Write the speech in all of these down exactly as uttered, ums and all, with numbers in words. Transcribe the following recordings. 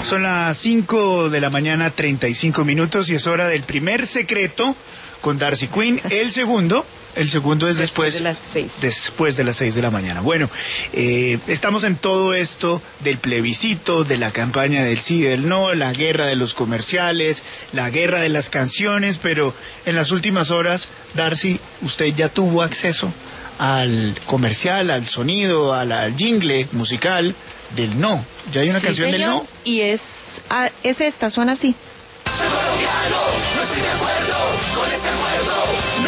Son las cinco de la mañana, treinta y cinco minutos, y es hora del primer secreto con Darcy Quinn. El segundo, el segundo es después, después de las seis. Después de las seis de la mañana. Bueno, eh, estamos en todo esto del plebiscito, de la campaña del sí y del no, la guerra de los comerciales, la guerra de las canciones, pero en las últimas horas, Darcy, usted ya tuvo acceso al comercial, al sonido, al, al jingle musical del no. Ya hay una Sí, canción señor, del no. y es, ah, es esta, suena así. Soy colombiano, no estoy de acuerdo con ese acuerdo.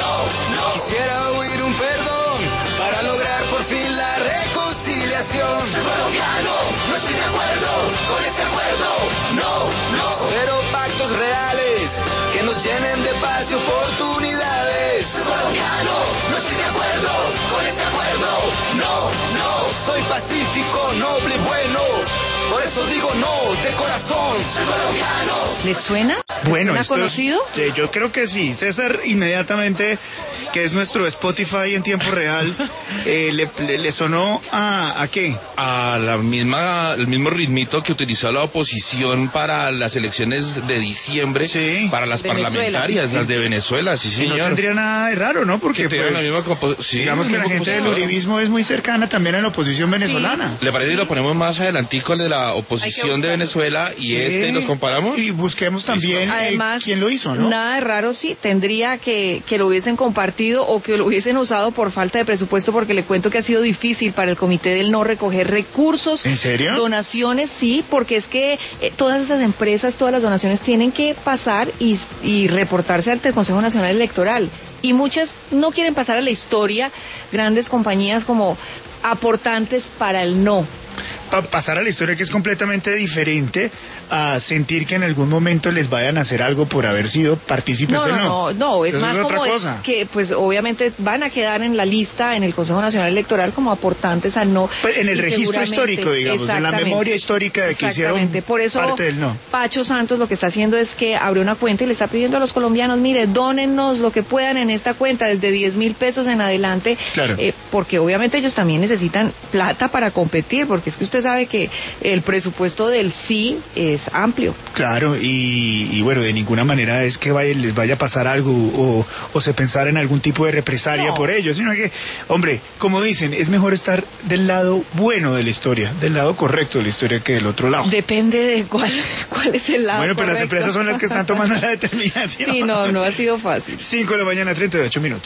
No, no. Quisiera oír un perdón para lograr por fin la reconciliación. Soy colombiano, no estoy de acuerdo con ese acuerdo. No, no. Pero pactos reales que nos llenen de paz y oportunidades. Soy colombiano, no estoy de acuerdo con ese acuerdo. No, no. Soy pacífico, noble y bueno. Por eso digo no, de corazón. Soy colombiano. ¿Le suena? Bueno, ¿Suena esto es- conocido? eh, yo creo que sí. César inmediatamente, que es nuestro Spotify en tiempo real, eh, le, le, le sonó a, ¿a qué? A la misma, el mismo ritmito que utilizó la oposición para las elecciones de diciembre, Sí. para las Venezuela. parlamentarias, las de Venezuela, sí Y no señor. tendría nada de raro, ¿no? Porque Que tengan pues, la misma compo- sí, digamos el que la mismo gente del compositor. uribismo es muy cercana también a la oposición venezolana. ¿Le parece si lo ponemos más adelantico al de la oposición de buscarlo. Venezuela y Sí. este y los comparamos? Y busquemos también eh, Además, quién lo hizo, ¿no? nada de raro, sí, tendría que, que lo hubiesen compartido o que lo hubiesen usado por falta de presupuesto, porque le cuento que ha sido difícil para el Comité del No recoger recursos. ¿En serio? Donaciones, sí, porque es que eh, todas esas empresas, todas las donaciones tienen que pasar y, y reportarse ante el Consejo Nacional Electoral. Y muchas no quieren pasar a la historia, grandes compañías como aportantes para el no. Pa- pasar a la historia, que es completamente diferente a sentir que en algún momento les vayan a hacer algo por haber sido partícipes No, del no, no, no, es Eso más es otra como es cosa. que pues obviamente van a quedar en la lista en el Consejo Nacional Electoral como aportantes al no. Pues, en el Y registro seguramente- histórico, digamos, en la exactamente, memoria histórica de que hicieron exactamente. Por eso parte del no. Pacho Santos lo que está haciendo es que abrió una cuenta y le está pidiendo a los colombianos, mire, dónennos lo que puedan en esta cuenta, desde diez mil pesos en adelante, Claro. eh, porque obviamente ellos también necesitan plata para competir, porque es que usted sabe que el presupuesto del sí es amplio. Claro, y, y bueno, de ninguna manera es que vaya, les vaya a pasar algo o, o se pensara en algún tipo de represalia No. por ello, sino que, hombre, como dicen, es mejor estar del lado bueno de la historia, del lado correcto de la historia que del otro lado. Depende de cuál, cuál es el lado Bueno, pero las correcto. empresas son las que están tomando la determinación. Sí, no, no ha sido fácil. cinco de la mañana, treinta y ocho minutos.